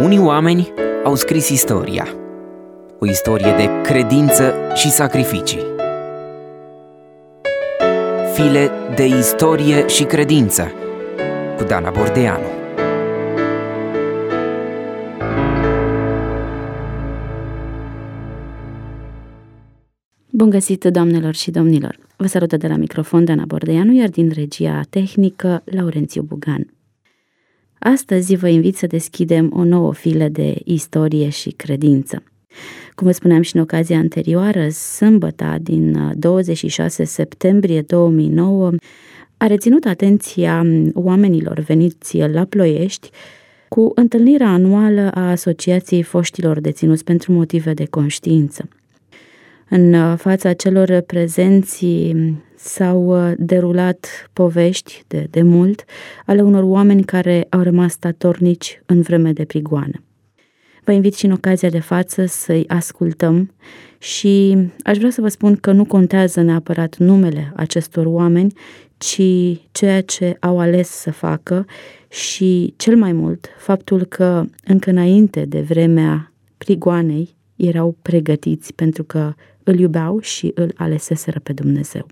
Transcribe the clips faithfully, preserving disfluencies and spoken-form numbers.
Unii oameni au scris istoria, o istorie de credință și sacrificii. File de istorie și credință cu Dana Bordeanu. Bun găsit, doamnelor și domnilor! Vă salută de la microfon Dana Bordeanu, iar din regia tehnică Laurențiu Bugan. Astăzi vă invit să deschidem o nouă filă de istorie și credință. Cum vă spuneam și în ocazia anterioară, sâmbăta din douăzeci și șase septembrie două mii nouă a reținut atenția oamenilor veniți la Ploiești cu întâlnirea anuală a Asociației Foștilor Deținuți pentru motive de conștiință. În fața celor prezenți s-au derulat povești de, de mult ale unor oameni care au rămas statornici în vreme de prigoană. Vă invit și în ocazia de față să-i ascultăm și aș vrea să vă spun că nu contează neapărat numele acestor oameni, ci ceea ce au ales să facă și, cel mai mult, faptul că încă înainte de vremea prigoanei erau pregătiți pentru că îl iubeau și îl aleseseră pe Dumnezeu.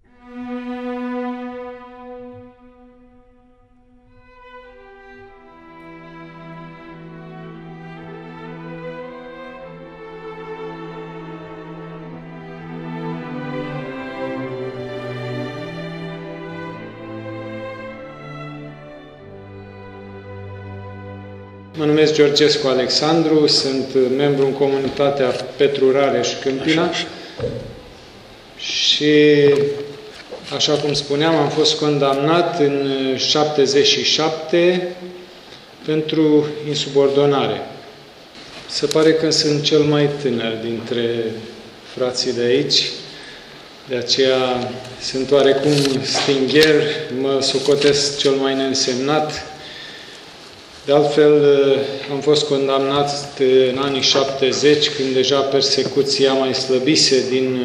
Mă numesc Georgescu Alexandru, sunt membru în comunitatea Petru Rareș Câmpina și, așa cum spuneam, am fost condamnat în șaptezeci și șapte pentru insubordonare. Se pare că sunt cel mai tânăr dintre frații de aici, de aceea sunt oarecum stingher, mă socotesc cel mai neînsemnat. De altfel, am fost condamnat în anii șaptezeci, când deja persecuția mai slăbise din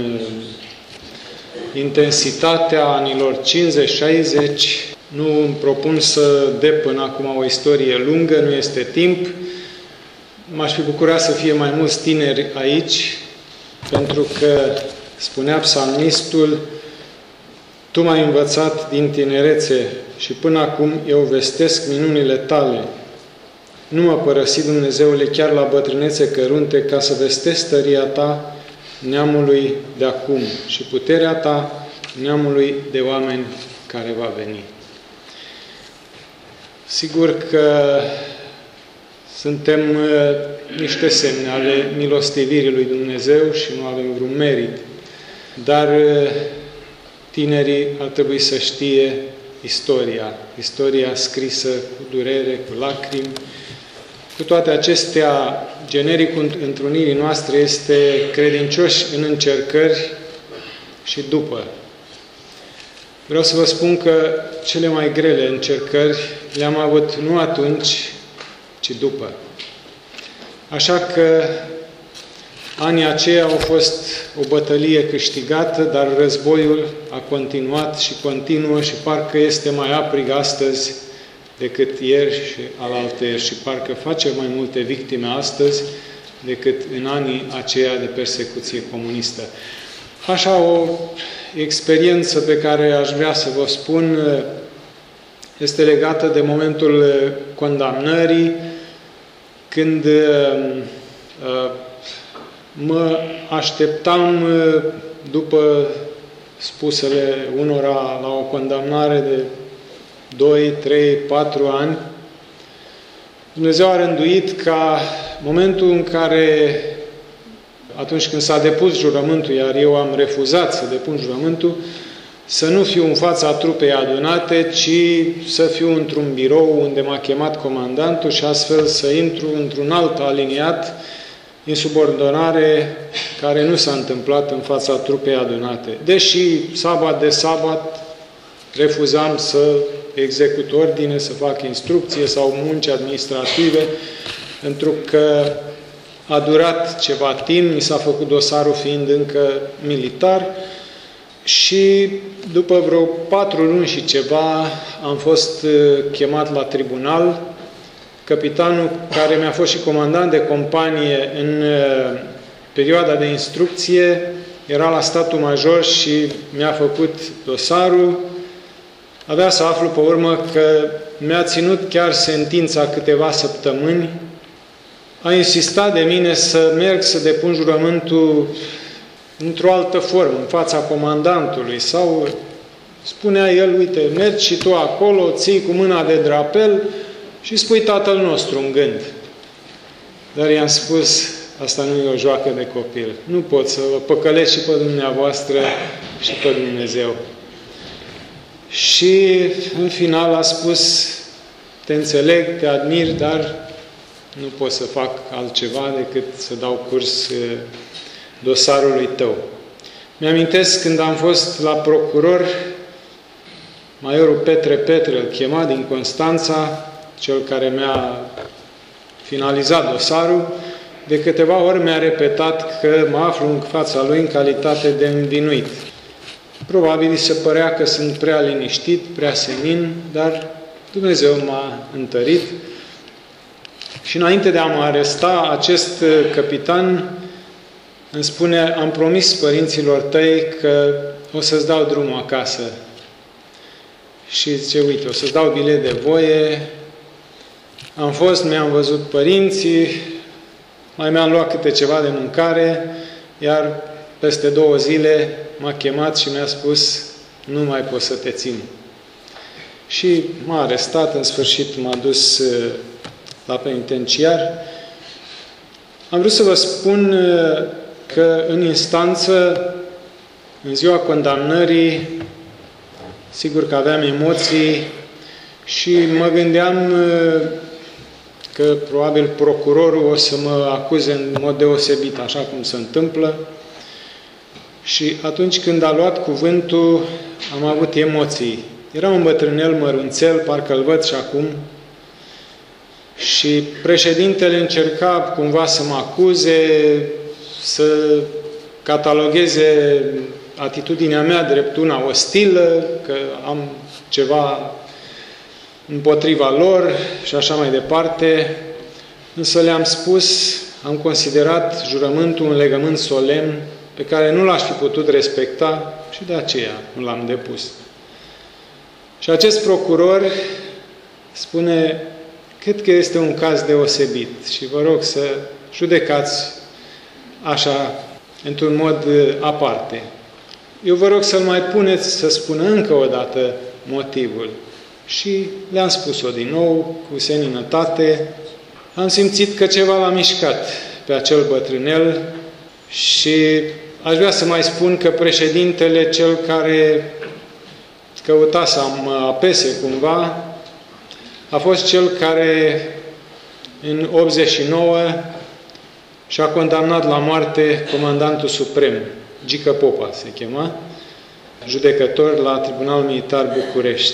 intensitatea anilor cincizeci șaizeci. Nu îmi propun să dep până acum o istorie lungă, nu este timp. M-aș fi bucurat să fie mai mulți tineri aici, pentru că, spunea psalmistul, Tu m-ai învățat din tinerețe și până acum eu vestesc minunile Tale. Nu mă părăsi, Dumnezeule, chiar la bătrânețe cărunte, ca să vestesc tăria Ta neamului de acum și puterea Ta neamului de oameni care va veni. Sigur că suntem niște semne ale milostivirii lui Dumnezeu și nu avem vreun merit, dar tinerii ar trebui să știe istoria, istoria scrisă cu durere, cu lacrimi. Cu toate acestea, genericul întrunirii noastre este credincioși în încercări și după. Vreau să vă spun că cele mai grele încercări le-am avut nu atunci, ci după. Așa că anii aceia au fost o bătălie câștigată, dar războiul a continuat și continuă și parcă este mai aprig astăzi decât ieri și alaltăieri și parcă face mai multe victime astăzi decât în anii aceia de persecuție comunistă. Așa, o experiență pe care aș vrea să vă spun este legată de momentul condamnării, când mă așteptam, după spusele unora, la o condamnare de doi, trei, patru ani. Dumnezeu a rânduit ca momentul în care, atunci când s-a depus jurământul, iar eu am refuzat să depun jurământul, să nu fiu în fața trupei adunate, ci să fiu într-un birou unde m-a chemat comandantul și astfel să intru într-un alt aliniat, insubordonare care nu s-a întâmplat în fața trupei adunate. Deși sabat de sabat refuzam să execut ordine, să fac instrucție sau munci administrative, pentru că a durat ceva timp, mi s-a făcut dosarul fiind încă militar și după vreo patru luni și ceva am fost chemat la tribunal capitanul care mi-a fost și comandant de companie în perioada de instrucție, era la statul major și mi-a făcut dosarul. Avea să aflu pe urmă că mi-a ținut chiar sentința câteva săptămâni. A insistat de mine să merg să depun jurământul într-o altă formă, în fața comandantului. Sau spunea el, uite, mergi și tu acolo, ții cu mâna de drapel și spui Tatăl nostru în gând. Dar i-am spus, asta nu e o joacă de copil. Nu pot să vă păcălesc și pe dumneavoastră și pe Dumnezeu. Și în final a spus, te înțeleg, te admir, dar nu pot să fac altceva decât să dau curs dosarului tău. Mi-amintesc când am fost la procuror, majorul Petre Petre, îl chema din Constanța, cel care mi-a finalizat dosarul, de câteva ori mi-a repetat că mă aflu în fața lui în calitate de învinuit. Probabil îi se părea că sunt prea liniștit, prea senin, dar Dumnezeu m-a întărit. Și înainte de a mă aresta, acest capitan îmi spune, am promis părinților tăi că o să-ți dau drumul acasă. Și zice, uite, o să-ți dau bilet de voie. Am fost, mi-am văzut părinții, mai mi-am luat câte ceva de mâncare, iar peste două zile m-a chemat și mi-a spus, nu mai pot să te țin. Și m-a arestat, în sfârșit m-a dus la penitenciar. Am vrut să vă spun că în instanță, în ziua condamnării, sigur că aveam emoții și mă gândeam că probabil procurorul o să mă acuze în mod deosebit, așa cum se întâmplă. Și atunci când a luat cuvântul, am avut emoții. Era un bătrânel mărunțel, parcă îl văd și acum, și președintele încerca cumva să mă acuze, să catalogheze atitudinea mea drept una ostilă, că am ceva împotriva lor și așa mai departe. Însă le-am spus, am considerat jurământul un legământ solemn pe care nu l-aș fi putut respecta și de aceea nu l-am depus. Și acest procuror spune, cred că este un caz deosebit și vă rog să judecați așa, într-un mod aparte. Eu vă rog să-l mai puneți să spună încă o dată motivul. Și le-am spus-o din nou, cu seninătate. Am simțit că ceva l-a mișcat pe acel bătrânel și aș vrea să mai spun că președintele, cel care căuta să mă apese cumva, a fost cel care în optzeci și nouă și-a condamnat la moarte comandantul suprem, Gică Popa se chema, judecător la Tribunalul Militar București.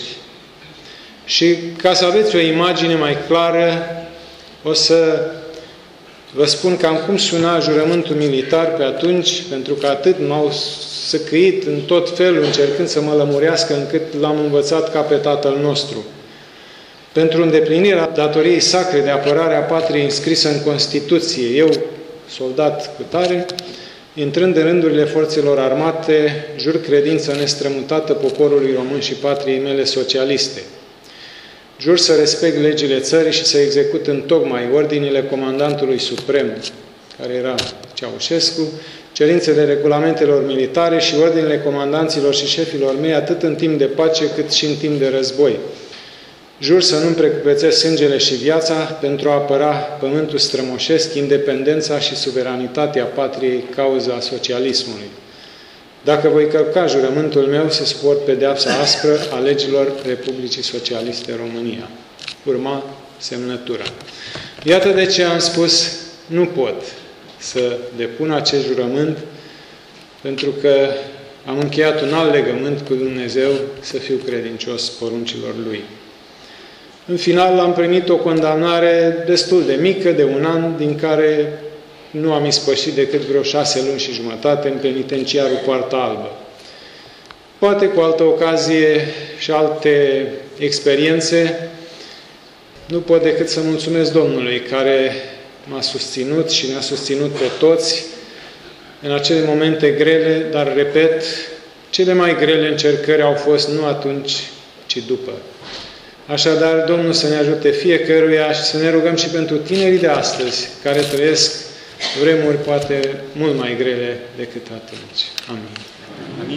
Și ca să aveți o imagine mai clară, o să vă spun cam cum suna jurământul militar pe atunci, pentru că atât m-au săcăit în tot felul, încercând să mă lămurească, încât l-am învățat ca pe Tatăl nostru. Pentru îndeplinirea datoriei sacre de apărare a patriei înscrisă în Constituție, eu, soldat cu tare, intrând în rândurile forțelor armate, jur credința nestrămutată poporului român și patriei mele socialiste. Jur să respect legile țării și să execut întocmai ordinile comandantului suprem, care era Ceaușescu, cerințele regulamentelor militare și ordinele comandanților și șefilor mei, atât în timp de pace cât și în timp de război. Jur să nu-mi precupețesc sângele și viața pentru a apăra pământul strămoșesc, independența și suveranitatea patriei, cauza socialismului. Dacă voi călca jurământul meu, să suport pedeapsa aspră a legilor Republicii Socialiste România. Urma semnătura. Iată de ce am spus, nu pot să depun acest jurământ, pentru că am încheiat un alt legământ cu Dumnezeu, să fiu credincios poruncilor Lui. În final am primit o condamnare destul de mică, de un an, din care nu am ispășit decât vreo șase luni și jumătate în penitenciarul Poarta Albă. Poate cu altă ocazie și alte experiențe nu pot decât să mulțumesc Domnului care m-a susținut și ne-a susținut pe toți în acele momente grele, dar, repet, cele mai grele încercări au fost nu atunci, ci după. Așadar, Domnul să ne ajute fiecăruia și să ne rugăm și pentru tinerii de astăzi, care trăiesc vremuri poate mult mai grele decât atunci. Amin. Amin.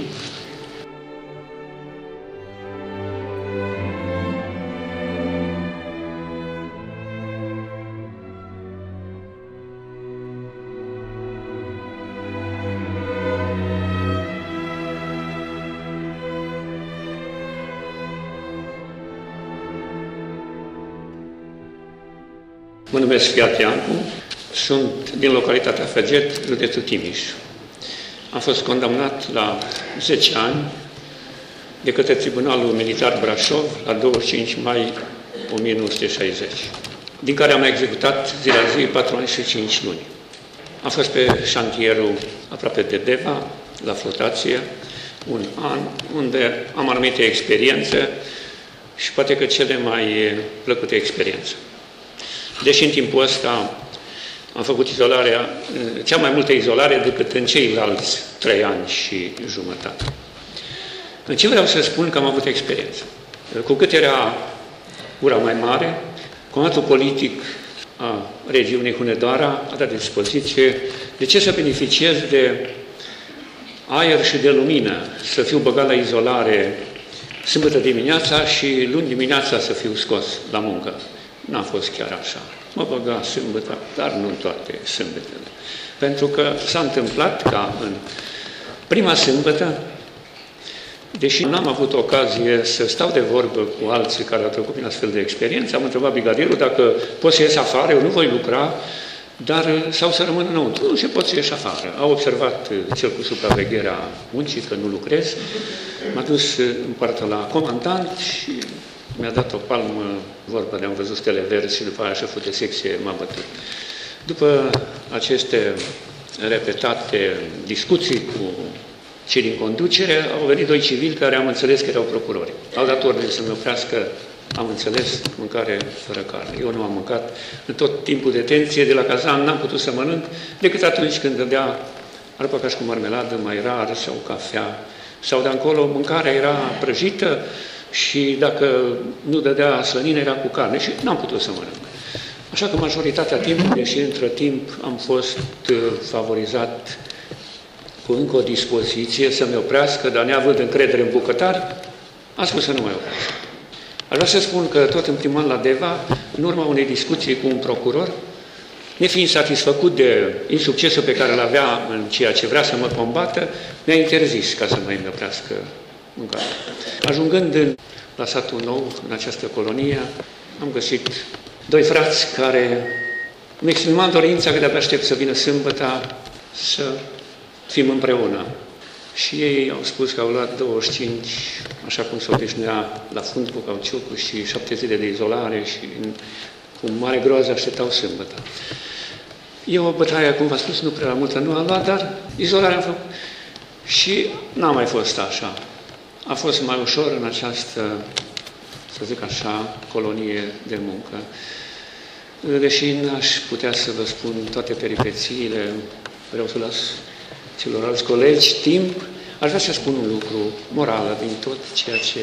Mă numesc Fiat Iancu, sunt din localitatea Făget, județul Timiș. Am fost condamnat la zece ani de către Tribunalul Militar Brașov la douăzeci și cinci mai o mie nouă sute șaizeci, din care am executat zi la zi patru ani și cinci luni. Am fost pe șantierul aproape de Deva, la flotație, un an, unde am anumite experiențe și poate că cele mai plăcute experiențe. Deși în timpul ăsta am făcut izolarea, cea mai multă izolare decât în ceilalți trei ani și jumătate. În ce vreau să spun că am avut experiență? Cu cât era ura mai mare, Comitetul Politic a regiunii Hunedoara a dat dispoziție de ce să beneficiez de aer și de lumină, să fiu băgat la izolare sâmbătă dimineața și luni dimineața să fiu scos la muncă. N-a fost chiar așa. Mă băga sâmbătă, dar nu în toate sâmbetele. Pentru că s-a întâmplat ca în prima sâmbătă, deși n-am avut ocazie să stau de vorbă cu alții care au trecut prin astfel de experiență, am întrebat brigadierul dacă pot să ies afară, eu nu voi lucra, dar sau să rămân înăuntru. Nu se pot să ieși afară. A observat cel cu supravegherea muncii că nu lucrez, m-a dus în partea la comandant și mi-a dat o palmă, vorba de am văzut stele verzi și după aia șeful de secție m-a bătut. După aceste repetate discuții cu cei din conducere, au venit doi civili care am înțeles că erau procurori. Au dat ordine să-mi oprească, am înțeles, mâncare fără carne. Eu nu am mâncat în tot timpul detenției, de la cazan n-am putut să mănânc, decât atunci când dădea arpacaș cu marmeladă, mai rar, sau cafea, sau de acolo mâncarea era prăjită, și dacă nu dădea slănină, era cu carne și n-am putut să mănânc. Așa că majoritatea timpului, deși între timp am fost favorizat cu încă o dispoziție să-mi oprească, dar neavând încredere în bucătari, am spus să nu mai oprească. Aș vrea să spun că tot în primul an la Deva, în urma unei discuții cu un procuror, nefiind satisfăcut de insuccesul pe care îl avea în ceea ce vrea să mă combată, mi-a interzis ca să mai îmi oprească mâncare. Ajungând în, la satul nou, în această colonie, am găsit doi frați care îmi exprimau dorința că de-abia aștept să vină sâmbăta să fim împreună. Și ei au spus că au luat douăzeci și cinci, așa cum se obișnuia, la fund cu cauciucul și șapte zile de izolare și cu mare groază așteptau sâmbăta. Eu o bătaie, cum v-am spus, nu prea multă nu am luat, dar izolarea am făcut. Și n-a mai fost așa. A fost mai ușor în această, să zic așa, colonie de muncă. Deși n-aș putea să vă spun toate peripețiile, vreau să las celorlalți colegi timp, aș vrea să spun un lucru moral din tot ceea ce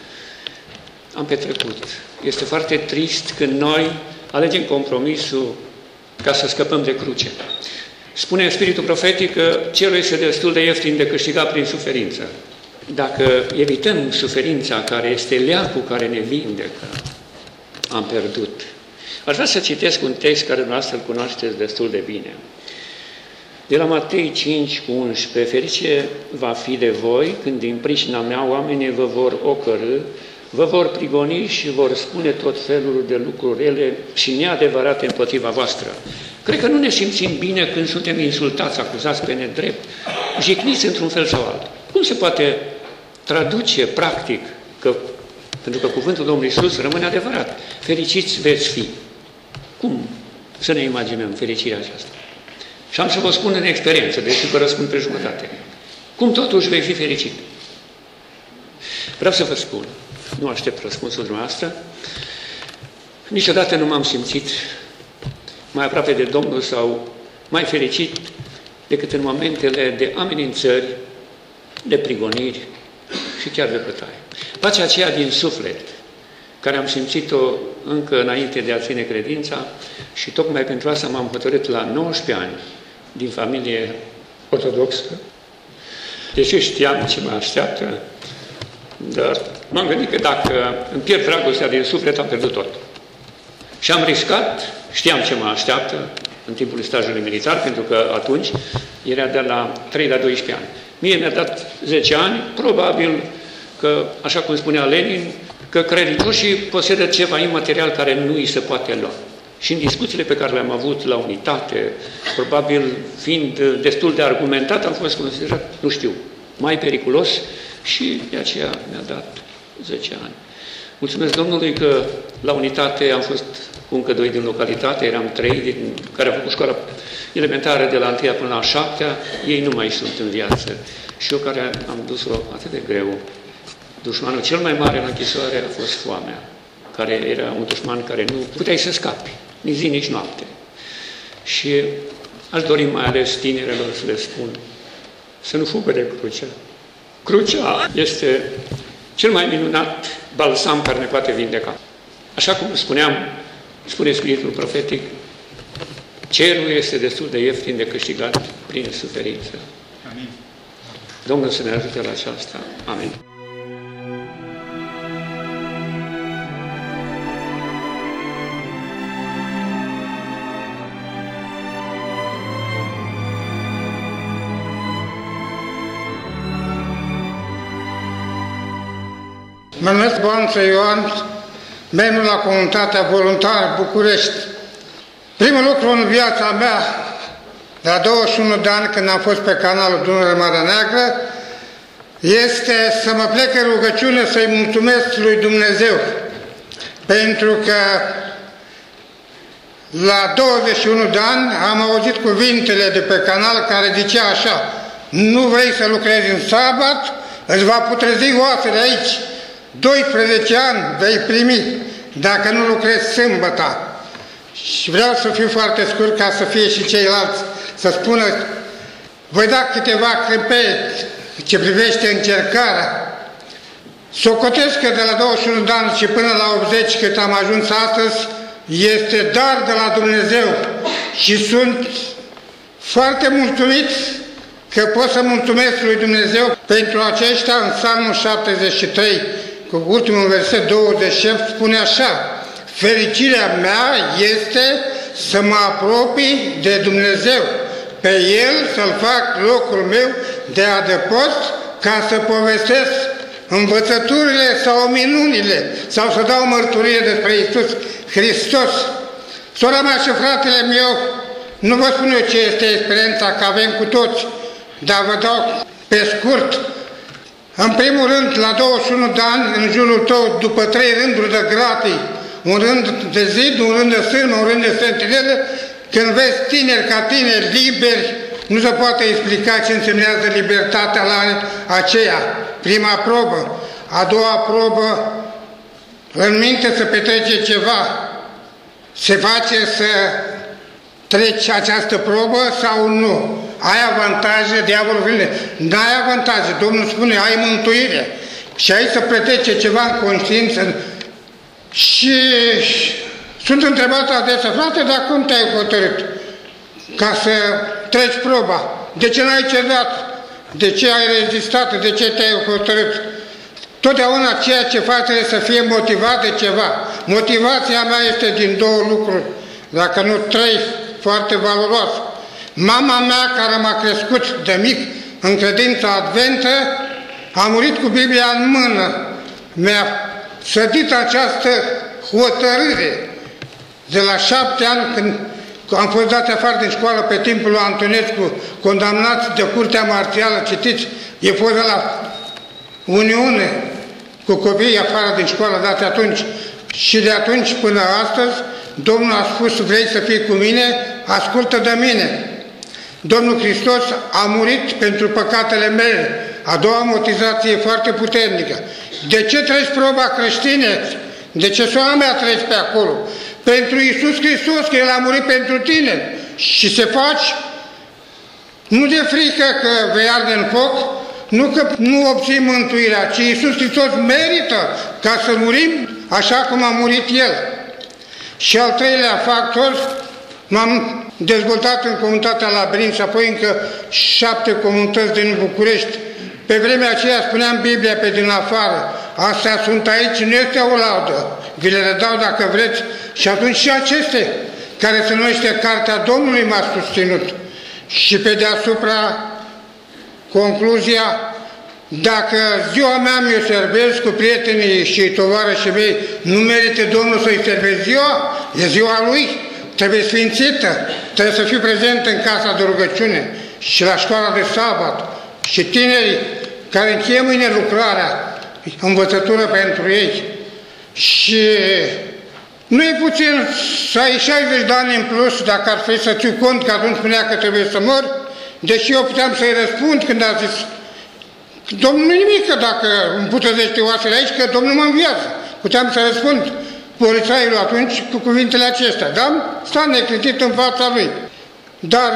am petrecut. Este foarte trist când noi alegem compromisul ca să scăpăm de cruce. Spune Spiritul Profetic că cerul este destul de ieftin de câștigat prin suferință. Dacă evităm suferința care este leacul care ne vindecă, am pierdut. Aș vrea să citesc un text care dumneavoastră îl cunoașteți destul de bine. De la Matei cinci cu unsprezece, ferice va fi de voi când din pricina mea oamenii vă vor ocărî, vă vor prigoni și vor spune tot felul de lucruri rele și neadevărate împotriva voastră. Cred că nu ne simțim bine când suntem insultați, acuzați pe nedrept, jigniți într-un fel sau altul. Cum se poate traduce practic, că, pentru că cuvântul Domnului Iisus rămâne adevărat, fericiți veți fi. Cum să ne imaginăm fericirea aceasta? Și am să vă spun în experiență, deși vă răspund pe jumătate. Cum totuși vei fi fericit? Vreau să vă spun, nu aștept răspunsul dumneavoastră, Niciodată nu m-am simțit mai aproape de Domnul sau mai fericit decât în momentele de amenințări, de prigoniri și chiar de bătaie. Pacea aceea din suflet, care am simțit-o încă înainte de a ține credința și tocmai pentru asta m-am hotărât la nouăsprezece ani din familie ortodoxă, deși știam ce mă așteaptă, dar m-am gândit că dacă îmi pierd dragostea din suflet, am pierdut tot. Și am riscat, știam ce mă așteaptă în timpul stajului militar, pentru că atunci era de la trei la doisprezece ani. Mie mi-a dat zece ani, probabil că, așa cum spunea Lenin, că credincioșii posedă ceva imaterial care nu îi se poate lua. Și în discuțiile pe care le-am avut la unitate, probabil fiind destul de argumentat, am fost considerat, nu știu, mai periculos și de aceea mi-a dat zece ani. Mulțumesc Domnului că la unitate am fost cu încă doi din localitate, eram trei din care au făcut școala elementară de la întâia până la a șaptea, ei nu mai sunt în viață. Și eu care am dus-o atât de greu, dușmanul cel mai mare în închisoare a fost foamea, care era un dușman care nu puteai să scapi, nici zi, nici noapte. Și aș dori mai ales tinerelor să le spun să nu fugă de crucea. Crucea este cel mai minunat balsam care ne poate vindeca. Așa cum spuneam, spune Spiritul Profetic, cerul este destul de ieftin de câștigat prin suferință. Amin. Domnul să ne ajute la aceasta. Amin. Mă numesc Boanță Ioan, membru la Comunitatea Voluntară București. Primul lucru în viața mea, la douăzeci și unu de ani, când am fost pe canalul Dunăre-Marea Neagră, este să mă plec în rugăciune să-i mulțumesc lui Dumnezeu. Pentru că la douăzeci și unu de ani am auzit cuvintele de pe canal care zicea așa: nu vrei să lucrezi în sabat, îți va putrezi oasele aici. doisprezece ani vei primi dacă nu lucrezi sâmbăta. Și vreau să fiu foarte scurt ca să fie și ceilalți să spună, voi da câteva crâmpei ce privește încercarea. Socotesc că de la douăzeci și unu de ani și până la optzeci cât am ajuns astăzi este dar de la Dumnezeu și sunt foarte mulțumit că pot să mulțumesc lui Dumnezeu pentru aceștia. În Psalmul șaptezeci și trei, cu ultimul verset douăzeci și opt, spune așa: fericirea mea este să mă apropii de Dumnezeu, pe El să-L fac locul meu de adăpost, ca să povestesc învățăturile sau minunile, sau să dau mărturie despre Iisus Hristos. Sora mea și fratele meu, nu vă spun eu ce este experiența, că avem cu toți, dar vă dau pe scurt. În primul rând, la douăzeci și unu de ani, în jurul tău, după trei rânduri de gratii, un rând de zid, un rând de sârmă, un rând de sentinelă, când vezi tineri ca tineri liberi, nu se poate explica ce însemnează libertatea la aceea. Prima probă. A doua probă, în minte să petrece ceva. Se face să treci această probă sau nu? Ai avantaje, diavolul vine. N-ai avantaje, Domnul spune, ai mântuire. Și aici să petrece ceva în conștiință. Și sunt întrebat adesea, frate, dar cum te-ai hotărât ca să treci proba? De ce n-ai cedat? De ce ai rezistat? De ce te-ai hotărât? Totdeauna ceea ce faci trebuie să fie motivat de ceva. Motivația mea este din două lucruri, dacă nu trei, foarte valoroase. Mama mea, care m-a crescut de mic în credința adventă, a murit cu Biblia în mână. Mi-a sădit această hotărâre de la șapte ani, când am fost dat afară din școală pe timpul lui Antonescu, condamnați de curtea marțială, citiți, e fost de la Uniune cu copiii afară din școală date atunci. Și de atunci până astăzi, Domnul a spus, vrei să fii cu mine? Ascultă de mine. Domnul Hristos a murit pentru păcatele mele. A doua motivație foarte puternică. De ce treci proba creștine? De ce sora mea treci pe acolo? Pentru Iisus Hristos, că El a murit pentru tine. Și se faci nu de frică că vei arde în foc, nu că nu obții mântuirea, ci Iisus Hristos merită ca să murim așa cum a murit El. Și al treilea factor, m-am dezvoltat în comunitatea Labirint și apoi încă șapte comunități din București. Pe vremea aceea spuneam Biblia pe din afară. Astea sunt aici, nu este o laudă. Vi le redau dacă vreți. Și atunci și aceste, care se numește Cartea Domnului, m-a susținut. Și pe deasupra, concluzia, dacă ziua mea mi-o servesc cu prietenii și tovarășii mei, nu merită Domnul să-i servesc ziua? E ziua Lui. Trebuie sfințită, trebuie să fiu prezent în casa de rugăciune și la școala de sabat. Și tinerii care încheie mâine lucrarea, învățătură pentru ei. Și nu e puțin să ai șaizeci de ani în plus, dacă ar fi să țiu cont că atunci spunea că trebuie să mor, deși eu puteam să-i răspund când a zis Domnul nu nimic, că dacă îmi putăzește oasele aici, că Domnul mă înviază. Puteam să răspund polițaiul atunci cu cuvintele acestea, da? Sta neclintit în fața lui. Dar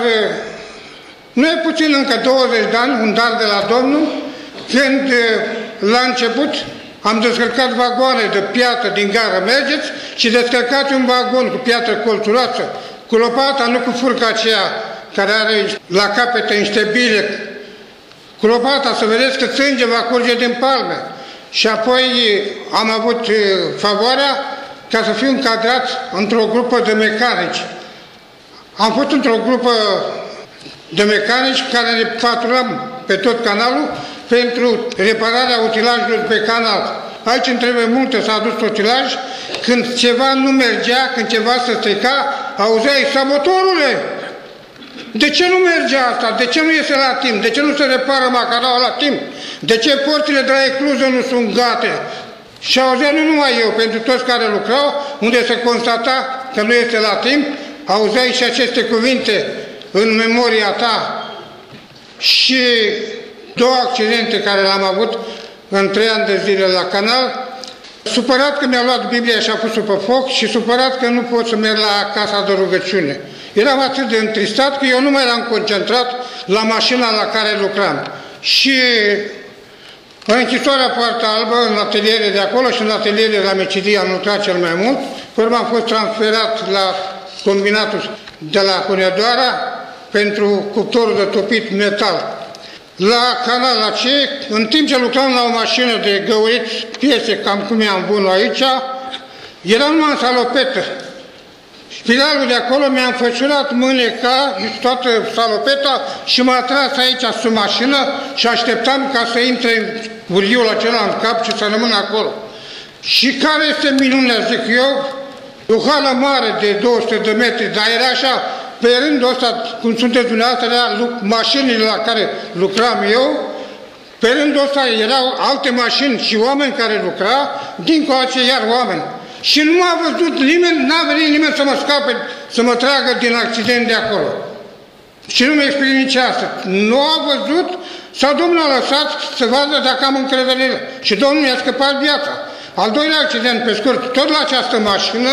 nu e puțin încă douăzeci de ani, un dar de la Domnul, când la început am descărcat vagoane de piatră din gară, mergeți și descărcați un vagon cu piatră colțuroasă, cu lopata, nu cu furca aceea care are la capete niște bile, cu lopata să vedeți că sânge va curge din palme. Și apoi am avut favoarea ca să fiu încadrat într-o grupă de mecanici. Am fost într-o grupă de mecanici care ne patrulam pe tot canalul pentru repararea utilajelor pe canal. Aici îmi trebuie multe, s-a adus utilaj, când ceva nu mergea, când ceva se strica, auzeai, sabotorule! De ce nu merge asta? De ce nu iese la timp? De ce nu se repară macaraua la timp? De ce porțile de la ecluză nu sunt gate? Și auzeai nu numai eu, pentru toți care lucrau, unde se constata că nu este la timp, auzeai și aceste cuvinte în memoria ta. Și două accidente care le-am avut în trei ani de zile la canal, supărat că mi-a luat Biblia și a pus-o pe foc și supărat că nu pot să merg la casa de rugăciune. Eram atât de întristat că eu nu mai eram concentrat la mașina la care lucram. Și în închisoarea Poarta Albă, în ateliere de acolo și în ateliere la Mecidie am lucrat cel mai mult. Pe urmă am fost transferat la combinatul de la Hunedoara pentru cuptorul de topit metal. La canal la ce, în timp ce lucram la o mașină de găurit piese, cam cum i-am bunul aici, era numai în salopetă. Spiralul de acolo mi-a înfășurat mâneca, toată salopeta și m-a tras aici sub mașină și așteptam ca să intre uriul acela în cap și să rămân acolo. Și care este minunea, zic eu, o hală mare de două sute de metri, dar era așa, pe rândul ăsta, cum sunteți dumneavoastră, era mașinile la care lucram eu, pe rândul ăsta erau alte mașini și oameni care lucra, dincolo aceea iar oameni. Și nu m-a văzut nimeni, n-a venit nimeni să mă scape, să mă tragă din accident de acolo. Și nu mi-a explicat nici asta. Nu a văzut sau Domnul a lăsat să vadă dacă am încredere în el. Și Domnul mi-a scăpat viața. Al doilea accident, pe scurt, tot la această mașină,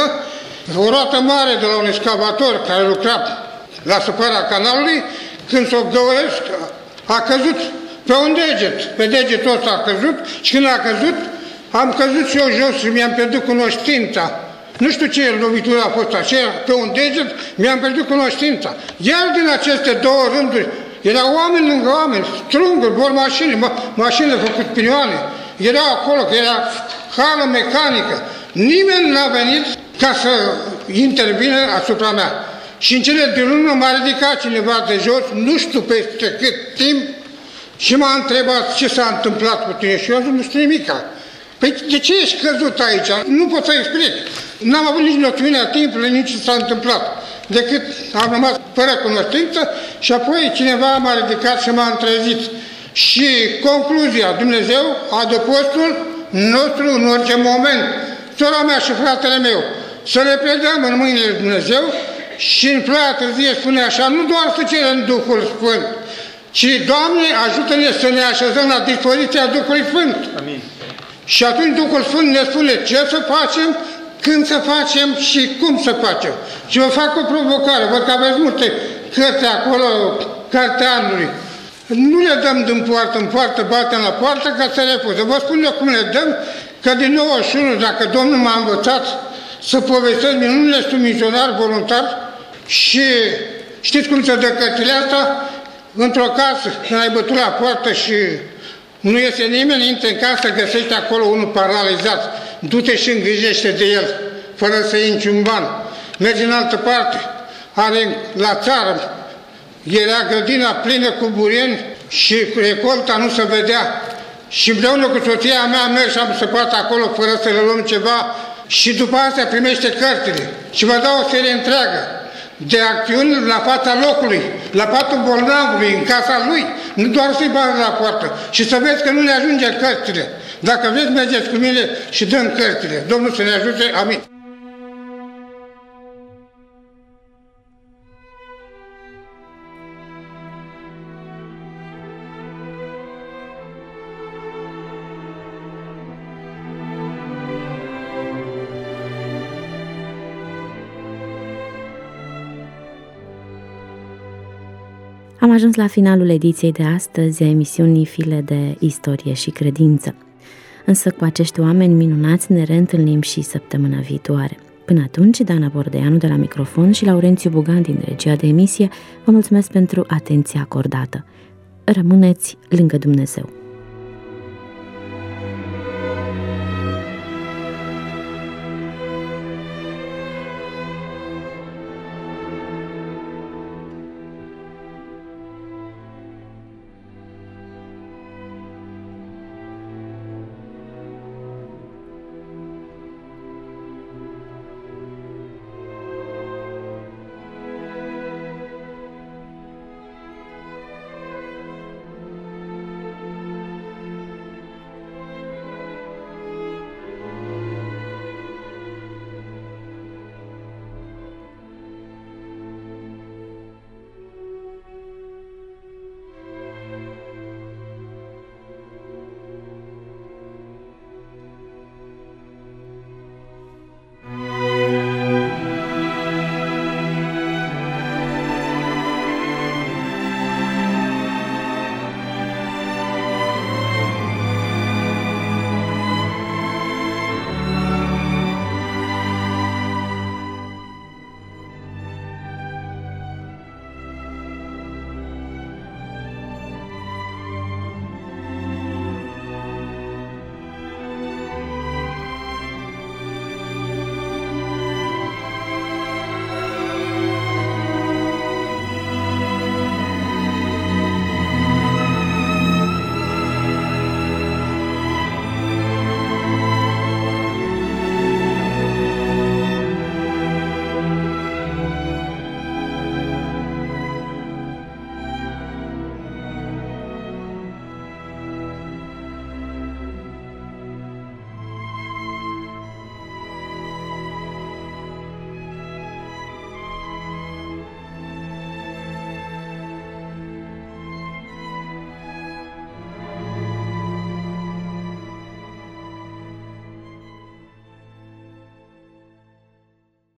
o roată mare de la un excavator care lucra la săpăra canalului, când s-o găuresc, a căzut pe un deget. Pe degetul ăsta a căzut și când a căzut, am căzut și eu jos și mi-am pierdut cunoștința. Nu știu ce lovitură a fost aceea, pe un deget mi-am pierdut cunoștința. Iar din aceste două rânduri, erau oameni lângă oameni, strunguri, vor mașini, ma mașini făcut pinioane. Erau acolo, că era hală mecanică. Nimeni n-a venit ca să intervină asupra mea. Și în cele din urmă m-a ridicat cineva de jos, nu știu peste cât timp, și m-a întrebat ce s-a întâmplat cu tine. Și eu zic, nu știu nimica. Păi de ce ești căzut aici? Nu pot să explic. N-am avut nici noțiunea timpului, nici ce s-a întâmplat. Decât am rămas fără cunoștință și apoi cineva m-a ridicat și m-a întrezit. Și concluzia, Dumnezeu, adăpostul nostru în orice moment, sora mea și fratele meu, să le predăm în mâinile lui Dumnezeu și în ploaia târzie spune așa, nu doar să cerem Duhul Sfânt, ci, Doamne, ajută-ne să ne așezăm la dispoziția Duhului Sfânt. Amin. Și atunci Duhul Sfânt ne spune ce să facem, când să facem și cum să facem. Și vă fac o provocare, văd că aveți multe cărți acolo, cartea anului. Nu le dăm din poartă în poartă, batem la poartă ca să refuză. Vă spun eu cum le dăm, că din nouăzeci și unu, dacă Domnul m-a învățat să povestesc minunile, sunt misionar voluntar și știți cum se dă cărțile asta? Într-o casă, când ai bătut la poartă și nu iese nimeni, intră în casă, găsești acolo unul paralizat, du-te și îngrijește de el, fără să iei niciun ban. Mergi în altă parte, are la țară, era grădina plină cu burieni și recolta nu se vedea. Și împreună cu soția mea am mers și am săpat acolo fără să le luăm ceva și după asta primește cărțile. Și vă dau o serie întreagă de acțiuni la fața locului, la patul bolnavului, în casa lui, nu doar să-i bagi la poartă. Și să vezi că nu ne ajunge cărțile. Dacă vreți, mergeți cu mine și dăm cărțile. Domnul să ne ajute. Amin. Am ajuns la finalul ediției de astăzi a emisiunii File de Istorie și Credință. Însă cu acești oameni minunați ne reîntâlnim și săptămâna viitoare. Până atunci, Dana Bordeanu de la microfon și Laurențiu Bugan din regia de emisie vă mulțumesc pentru atenția acordată. Rămâneți lângă Dumnezeu.